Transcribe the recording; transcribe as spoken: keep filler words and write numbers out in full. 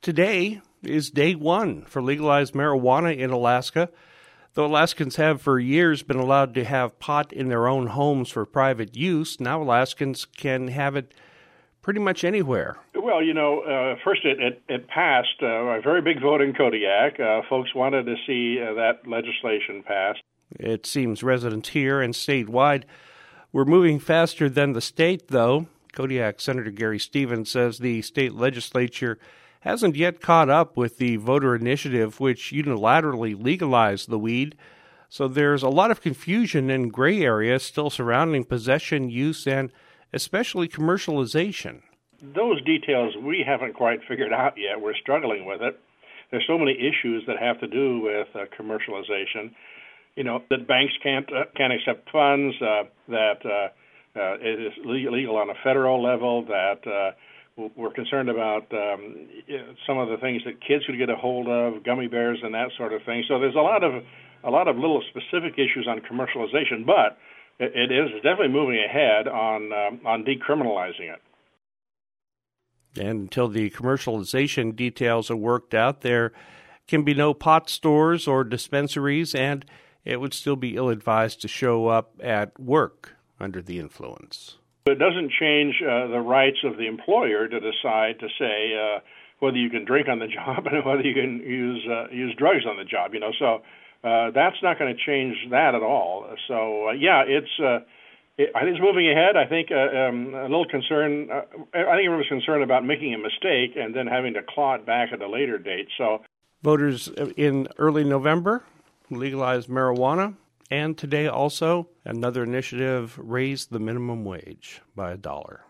today is day one for legalized marijuana in Alaska. Though Alaskans have for years been allowed to have pot in their own homes for private use, now Alaskans can have it pretty much anywhere. Well, you know, uh, first it, it, it passed uh, a very big vote in Kodiak. Uh, folks wanted to see uh, that legislation passed. It seems residents here and statewide were moving faster than the state, though. Kodiak Senator Gary Stevens says the state legislature hasn't yet caught up with the voter initiative, which unilaterally legalized the weed. So there's a lot of confusion and gray area still surrounding possession, use, and especially commercialization. Those details we haven't quite figured out yet. We're struggling with it. There's so many issues that have to do with uh, commercialization. You know, that banks can't uh, can't accept funds, uh, that uh, uh, it is legal on a federal level, that uh, we're concerned about um, some of the things that kids could get a hold of, gummy bears and that sort of thing. So there's a lot of a lot of little specific issues on commercialization, but it is definitely moving ahead on um, on decriminalizing it. And until the commercialization details are worked out, there can be no pot stores or dispensaries, and it would still be ill-advised to show up at work under the influence. It doesn't change uh, the rights of the employer to decide to say uh, whether you can drink on the job and whether you can use uh, use drugs on the job. You know, so uh, that's not going to change that at all. So uh, yeah, it's uh, it, I think it's moving ahead. I think uh, um, a little concern. Uh, I think everyone's concerned about making a mistake and then having to claw it back at a later date. So voters in early November legalized marijuana. And today also, another initiative raised the minimum wage by a dollar.